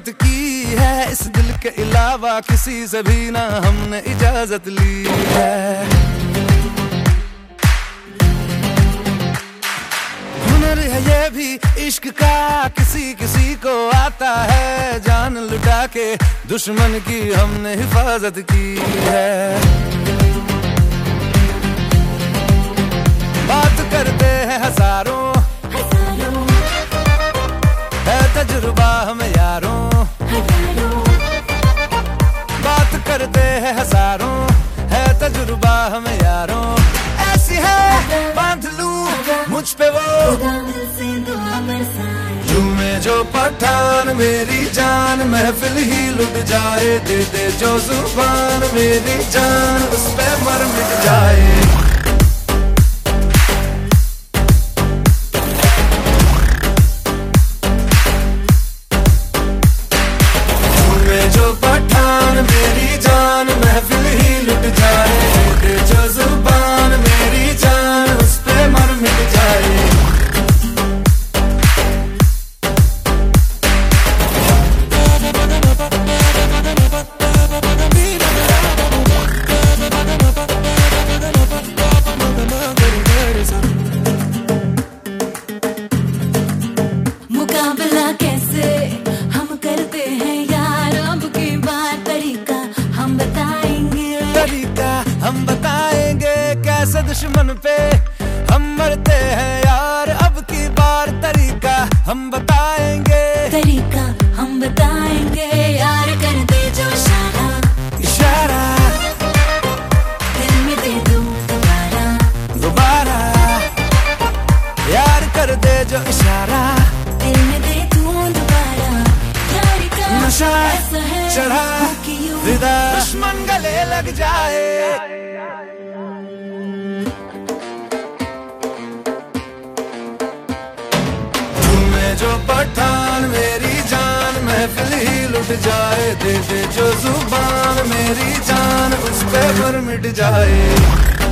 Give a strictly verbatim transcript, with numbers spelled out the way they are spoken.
मोहब्बत की है, इस दिल के अलावा किसी से भी ना हमने इजाजत ली है। हुनर है ये भी इश्क का, किसी किसी को आता है, जान लुटा के दुश्मन की हमने हिफाजत की है। बात करते हैं हजारों, है तजुर्बा हमें यारों, बात करते हैं हजारों, है तजुर्बा हमें यारों। ऐसी है बांध लूं मुझ पे वो झूमे जो पठान मेरी जान, महफिल ही लुट जाए, दे दे जो जुबान मेरी जान, उस पे मर मिट जाए। जो पठान मेरी जान, महफिल ही लुट जाए, दे जो जुबान मेरी जान, उस पे मर मिट जाए। मुकाबला कैसे हम करते हैं तरीका हम बताएंगे, कैसे दुश्मन पे हम मरते हैं यार, अब की बार तरीका हम बताएंगे। तरीका हम बताएंगे यार, कर दे जो इशारा, इशारा दिल में दे दूं दोबारा, दोबारा यार कर दे जो इशारा, दिल में दे दूं दोबारा। यार का नशा ऐसा है चढ़ा विदा, दुश्मन गले लग जाए। झूमे जो पठान मेरी जान, महफिल ही लुट जाए, दे दे जो जुबान मेरी जान, उस पे मर मिट जाए।